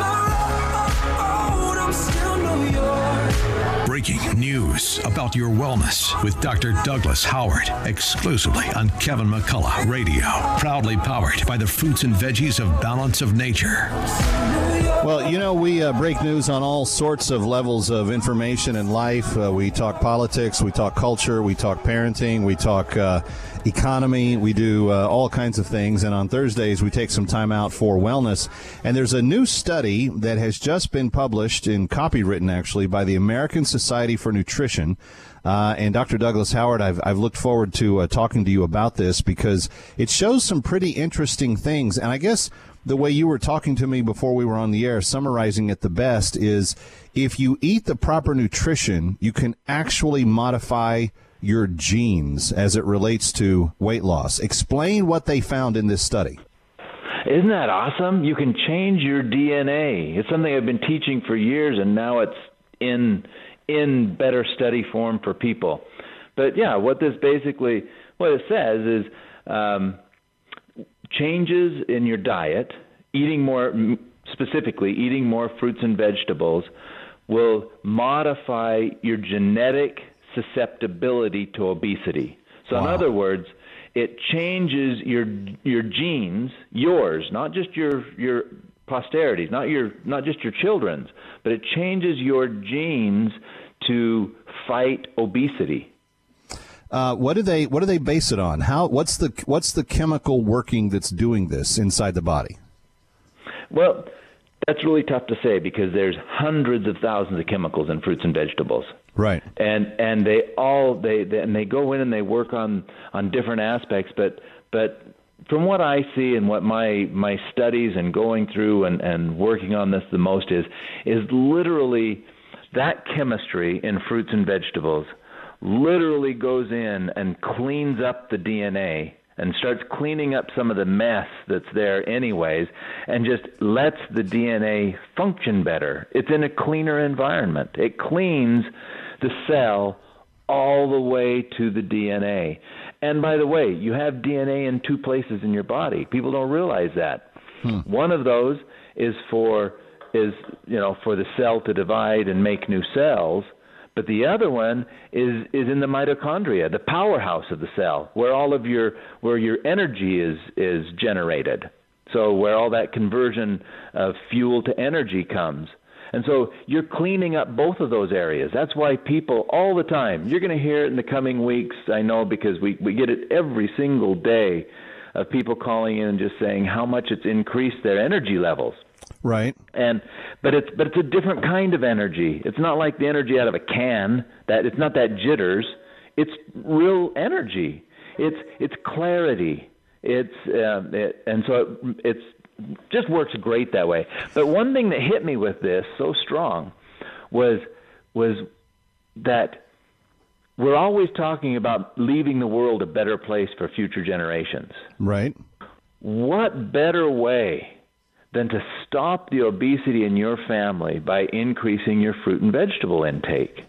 my road, I'm still New York.
Breaking news about your wellness with Doctor Douglas Howard, exclusively on Kevin McCullough Radio. Proudly powered by the fruits and veggies of Balance of Nature.
Well, you know, we uh, break news on all sorts of levels of information in life. Uh, we talk politics, we talk culture, we talk parenting, we talk uh, economy, we do uh, all kinds of things. And on Thursdays, we take some time out for wellness. And there's a new study that has just been published, in copywritten actually, by the American Society for Nutrition. Uh, and Doctor Douglas Howard, I've, I've looked forward to uh, talking to you about this because it shows some pretty interesting things. And I guess the way you were talking to me before we were on the air, summarizing it the best, is if you eat the proper nutrition, you can actually modify your genes as it relates to weight loss. Explain what they found in this study.
Isn't that awesome? You can change your D N A. It's something I've been teaching for years, and now it's in in better study form for people. But yeah, what this basically, what it says is um, changes in your diet, eating more, specifically eating more fruits and vegetables, will modify your genetic susceptibility to obesity. So wow. in other words, it changes your your genes, yours, not just your your posterity's, not your not just your children's, but it changes your genes to fight obesity.
Uh, what do they what do they base it on? How what's the what's the chemical working that's doing this inside the body?
Well, that's really tough to say because there's hundreds of thousands of chemicals in fruits and vegetables.
Right.
And and they all they, they and they go in and they work on, on different aspects, but but from what I see and what my my studies and going through and, and working on this the most is is literally that chemistry in fruits and vegetables literally goes in and cleans up the D N A and starts cleaning up some of the mess that's there anyways, and just lets the D N A function better. It's in a cleaner environment. It cleans the cell all the way to the D N A. And by the way, you have D N A in two places in your body. People don't realize that. Hmm. One of those is for is you know for the cell to divide and make new cells. But the other one is, is in the mitochondria, the powerhouse of the cell, where all of your where your energy is is generated. So where all that conversion of fuel to energy comes. And so you're cleaning up both of those areas. That's why people all the time, you're going to hear it in the coming weeks, I know, because we, we get it every single day of people calling in and just saying how much it's increased their energy levels.
Right.
And but it's but it's a different kind of energy. It's not like the energy out of a can. That it's not that jitters. It's real energy. It's it's clarity. It's uh, it, and so it, it's just works great that way. But one thing that hit me with this so strong was was that we're always talking about leaving the world a better place for future generations.
Right.
What better way than to stop the obesity in your family by increasing your fruit and vegetable intake?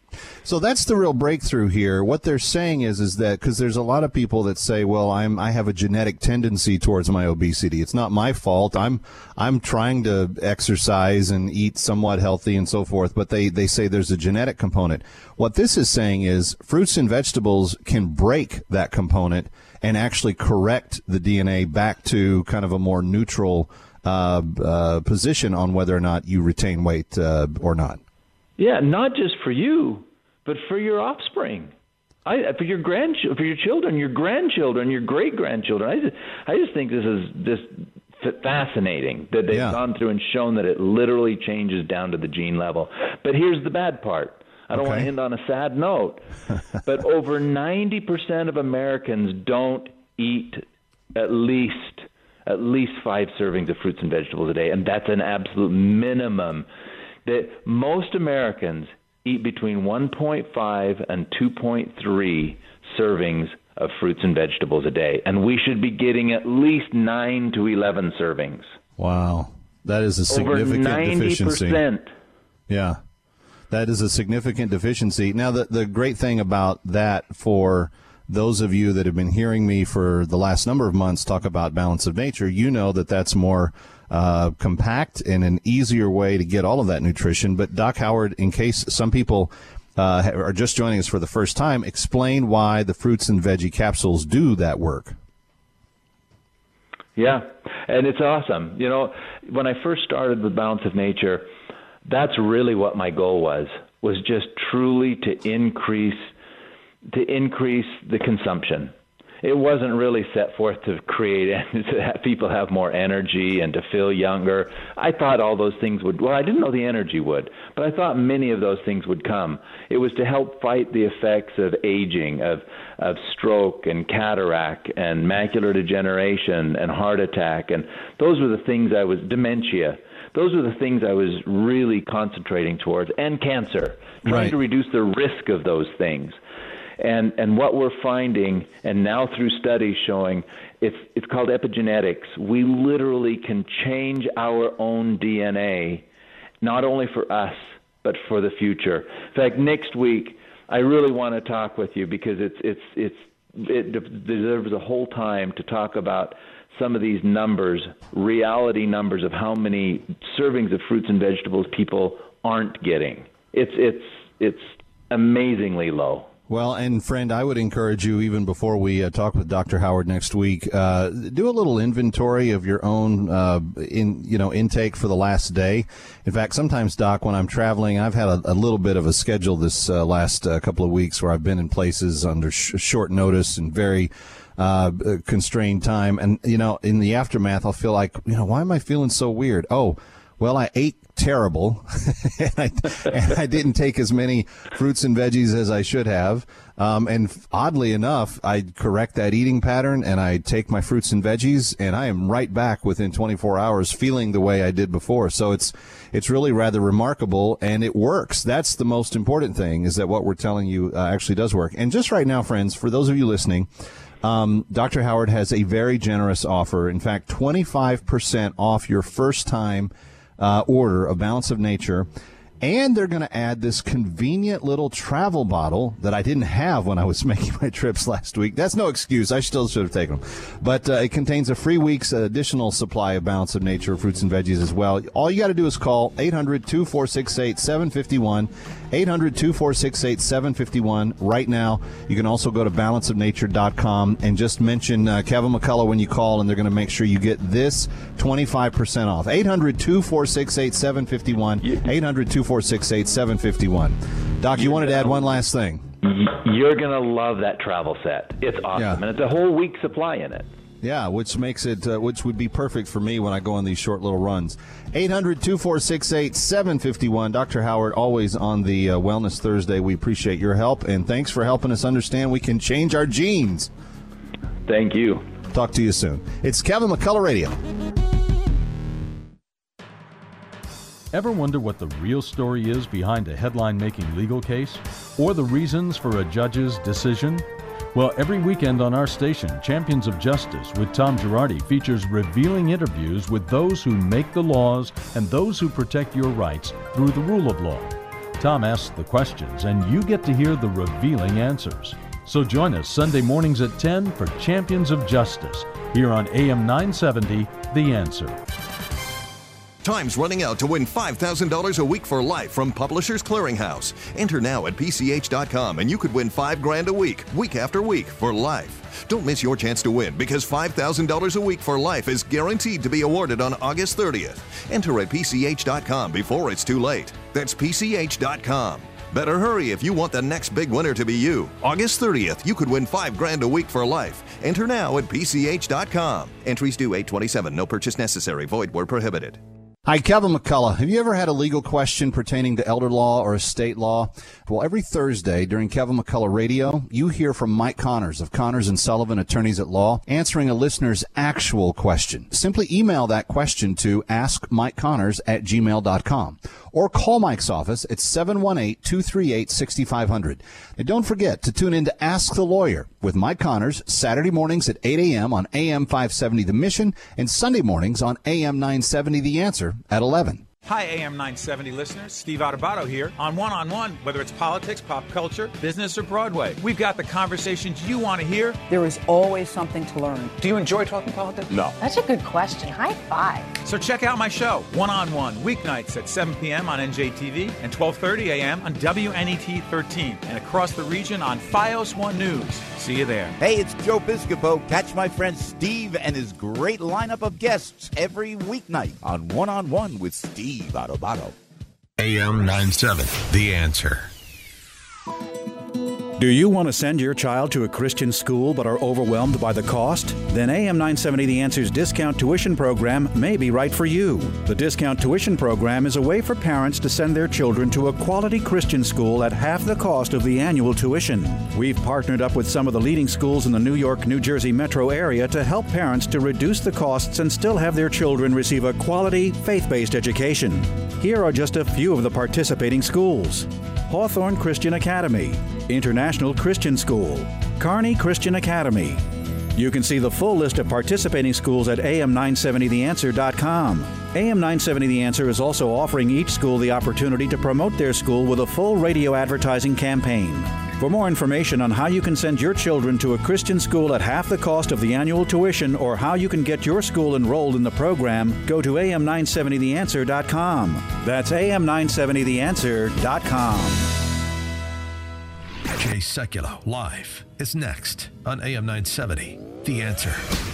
So that's the real breakthrough here. What they're saying is, is that because there's a lot of people that say, well, I'm, I have a genetic tendency towards my obesity. It's not my fault. I'm, I'm trying to exercise and eat somewhat healthy and so forth. But they, they say there's a genetic component. What this is saying is fruits and vegetables can break that component and actually correct the D N A back to kind of a more neutral uh, uh, position on whether or not you retain weight uh, or not.
Yeah, not just for you, but for your offspring, I, for your grandchildren, for your children, your grandchildren, your great grandchildren. I just, I just think this is just fascinating that they've yeah. gone through and shown that it literally changes down to the gene level. But here's the bad part. I don't okay. want to end on a sad note, but over ninety percent of Americans don't eat at least at least five servings of fruits and vegetables a day, and that's an absolute minimum. That most Americans eat between one point five and two point three servings of fruits and vegetables a day, and we should be getting at least nine to eleven servings.
Wow, that is a significant
Over ninety percent.
deficiency. Yeah, that is a significant deficiency. Now, the the great thing about that for those of you that have been hearing me for the last number of months talk about Balance of Nature, you know that that's more Uh, compact and an easier way to get all of that nutrition. But Doc Howard, in case some people uh, are just joining us for the first time, explain why the fruits and veggie capsules do that work.
Yeah, and it's awesome. You know, when I first started with Balance of Nature, that's really what my goal was, was just truly to increase, to increase the consumption. It wasn't really set forth to create to have people have more energy and to feel younger. I thought all those things would, well, I didn't know the energy would, but I thought many of those things would come. It was to help fight the effects of aging, of, of stroke and cataract and macular degeneration and heart attack. And those were the things I was, dementia. Those are the things I was really concentrating towards, and cancer, trying
right.
to reduce the risk of those things. And and what we're finding, and now through studies showing, it's it's called epigenetics. We literally can change our own D N A, not only for us, but for the future. In fact, next week I really want to talk with you because it's it's it's it deserves a whole time to talk about some of these numbers, reality numbers of how many servings of fruits and vegetables people aren't getting. It's it's it's amazingly low.
Well, and friend, I would encourage you, even before we uh, talk with Doctor Howard next week, uh, do a little inventory of your own, uh, in you know, intake for the last day. In fact, sometimes, Doc, when I'm traveling, I've had a, a little bit of a schedule this uh, last uh, couple of weeks where I've been in places under sh- short notice and very uh, constrained time. And, you know, in the aftermath, I'll feel like, you know, why am I feeling so weird? Oh, well, I ate terrible, and, I, and I didn't take as many fruits and veggies as I should have. Um, and oddly enough, I correct that eating pattern, and I take my fruits and veggies, and I am right back within twenty-four hours feeling the way I did before. So it's it's really rather remarkable, and it works. That's the most important thing, is that what we're telling you uh, actually does work. And just right now, friends, for those of you listening, Um, Doctor Howard has a very generous offer. In fact, twenty-five percent off your first time uh, order of Balance of Nature. And they're going to add this convenient little travel bottle that I didn't have when I was making my trips last week. That's no excuse. I still should have taken them. But uh, it contains a free week's additional supply of Balance of Nature fruits and veggies as well. All you got to do is call eight hundred, two four six eight, seven five one, eight hundred, two four six eight, seven five one right now. You can also go to balance of nature dot com and just mention uh, Kevin McCullough when you call, and they're going to make sure you get this twenty-five percent off. eight hundred, two four six eight, seven five one, eight hundred, two four six eight, seven five one. Doc, you wanted to add one last thing.
You're going to love that travel set. It's awesome,
Yeah.
and it's a whole week supply in it.
Yeah, which makes it, uh, which would be perfect for me when I go on these short little runs. eight hundred, two four six eight, seven five one. Doctor Howard, always on the uh, Wellness Thursday. We appreciate your help, and thanks for helping us understand we can change our genes.
Thank you.
Talk to you soon. It's Kevin McCullough Radio.
Ever wonder what the real story is behind a headline-making legal case? Or the reasons for a judge's decision? Well, every weekend on our station, Champions of Justice with Tom Girardi features revealing interviews with those who make the laws and those who protect your rights through the rule of law. Tom asks the questions, and you get to hear the revealing answers. So join us Sunday mornings at ten for Champions of Justice, here on A M nine seventy, The Answer.
Time's running out to win five thousand dollars a week for life from Publishers Clearinghouse. Enter now at P C H dot com and you could win five grand a week, week after week, for life. Don't miss your chance to win, because five thousand dollars a week for life is guaranteed to be awarded on August thirtieth. Enter at P C H dot com before it's too late. That's P C H dot com. Better hurry if you want the next big winner to be you. August thirtieth, you could win five grand a week for life. Enter now at P C H dot com. Entries due eight twenty-seven. No purchase necessary. Void where prohibited.
Hi, Kevin McCullough. Have you ever had a legal question pertaining to elder law or estate law? Well, every Thursday during Kevin McCullough Radio, you hear from Mike Connors of Connors and Sullivan Attorneys at Law, answering a listener's actual question. Simply email that question to ask mike connors at gmail dot com or call Mike's office at seven one eight, two three eight, six five zero zero. And don't forget to tune in to Ask the Lawyer with Mike Connors Saturday mornings at eight a.m. on A M five seventy The Mission and Sunday mornings on A M nine seventy The Answer at eleven.
Hi, A M nine seventy listeners. Steve Adubato here on One on One. Whether it's politics, pop culture, business, or Broadway, we've got the conversations you want to hear.
There is always something to learn.
Do you enjoy talking politics? No.
That's a good question. High five.
So check out my show, One on One, weeknights at seven p.m. on N J T V and twelve thirty a.m. on W N E T thirteen and across the region on Fios One News. See you there.
Hey, it's Joe Piscopo. Catch my friend Steve and his great lineup of guests every weeknight on One on One with Steve Adubato.
A M nine seventy, The Answer.
Do you want to send your child to a Christian school but are overwhelmed by the cost? Then A M nine seventy The Answer's discount tuition program may be right for you. The discount tuition program is a way for parents to send their children to a quality Christian school at half the cost of the annual tuition. We've partnered up with some of the leading schools in the New York, New Jersey metro area to help parents to reduce the costs and still have their children receive a quality, faith-based education. Here are just a few of the participating schools: Hawthorne Christian Academy, International Christian School, Kearney Christian Academy, You can see the full list of participating schools at A M nine seventy the answer dot com. A M nine seventy The Answer is also offering each school the opportunity to promote their school with a full radio advertising campaign. For more information on how you can send your children to a Christian school at half the cost of the annual tuition or how you can get your school enrolled in the program, go to A M nine seventy the answer dot com. That's A M nine seventy the answer dot com.
Jay Sekulow live is next on A M nine seventy The Answer.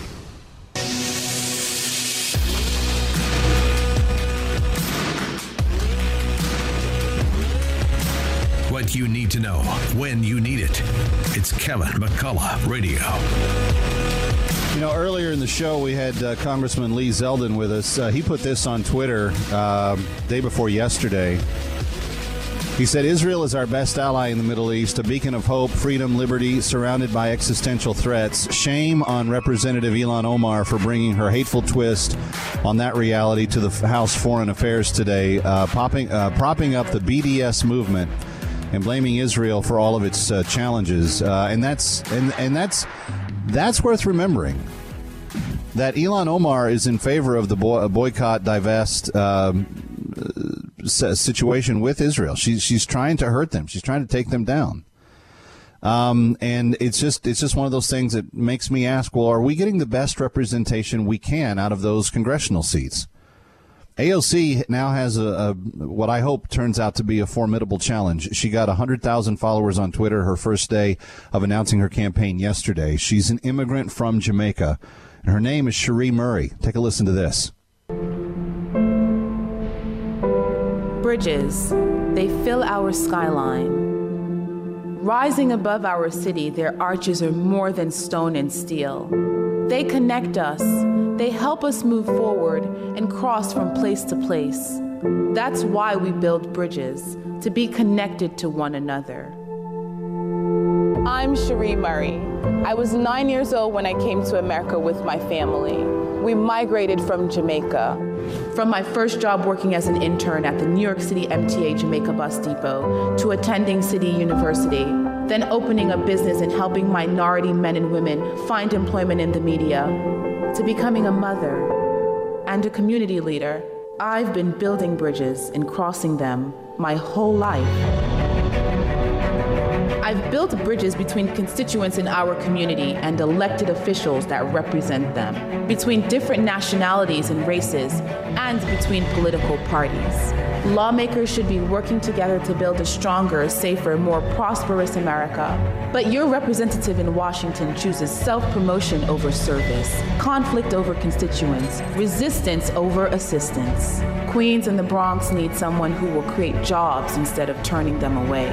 What you need to know when you need it. It's Kevin McCullough Radio.
You know, earlier in the show, we had uh, Congressman Lee Zeldin with us. Uh, he put this on Twitter uh, day before yesterday. He said, Israel is our best ally in the Middle East, a beacon of hope, freedom, liberty, surrounded by existential threats. Shame on Representative Ilhan Omar for bringing her hateful twist on that reality to the House Foreign Affairs today, uh, popping, uh, propping up the B D S movement and blaming Israel for all of its uh, challenges. Uh, and that's and, and that's that's worth remembering. That Ilhan Omar is in favor of the boy, boycott, divest um, situation with Israel. She's she's trying to hurt them. She's trying to take them down. Um, and it's just it's just one of those things that makes me ask, well, are we getting the best representation we can out of those congressional seats? A O C now has a, a what I hope turns out to be a formidable challenge. She got one hundred thousand followers on Twitter her first day of announcing her campaign yesterday. She's an immigrant from Jamaica, and her name is Cherie Murray. Take a listen to this.
Bridges, they fill our skyline. Rising above our city, their arches are more than stone and steel. They connect us. They help us move forward and cross from place to place. That's why we build bridges, to be connected to one another. I'm Cherie Murray. I was nine years old when I came to America with my family. We migrated from Jamaica. From my first job working as an intern at the New York City M T A Jamaica Bus Depot, to attending City University, then opening a business and helping minority men and women find employment in the media, to becoming a mother and a community leader. I've been building bridges and crossing them my whole life. I've built bridges between constituents in our community and elected officials that represent them, between different nationalities and races, and between political parties. Lawmakers should be working together to build a stronger, safer, more prosperous America. But your representative in Washington chooses self-promotion over service, conflict over constituents, resistance over assistance. Queens and the Bronx need someone who will create jobs instead of turning them away.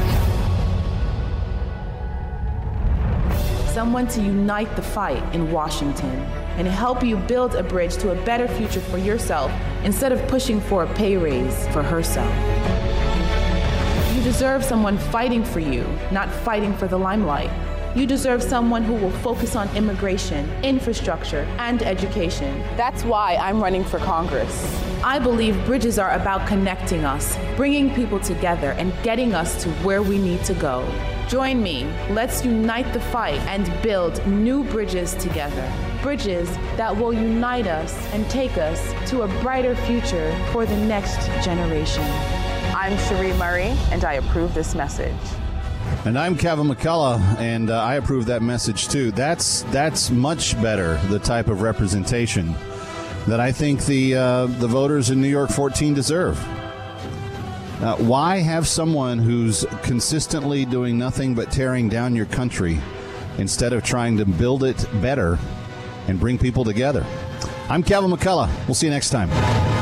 Someone to unite the fight in Washington and help you build a bridge to a better future for yourself instead of pushing for a pay raise for herself. You deserve someone fighting for you, not fighting for the limelight. You deserve someone who will focus on immigration, infrastructure, and education. That's why I'm running for Congress. I believe bridges are about connecting us, bringing people together, and getting us to where we need to go. Join me. Let's unite the fight and build new bridges together. Bridges that will unite us and take us to a brighter future for the next generation. I'm Cherie Murray, and I approve this message.
And I'm Kevin McCullough, and uh, I approve that message, too. That's that's much better, the type of representation that I think the uh, the voters in New York fourteen deserve. Uh, why have someone who's consistently doing nothing but tearing down your country instead of trying to build it better and bring people together? I'm Kevin McCullough. We'll see you next time.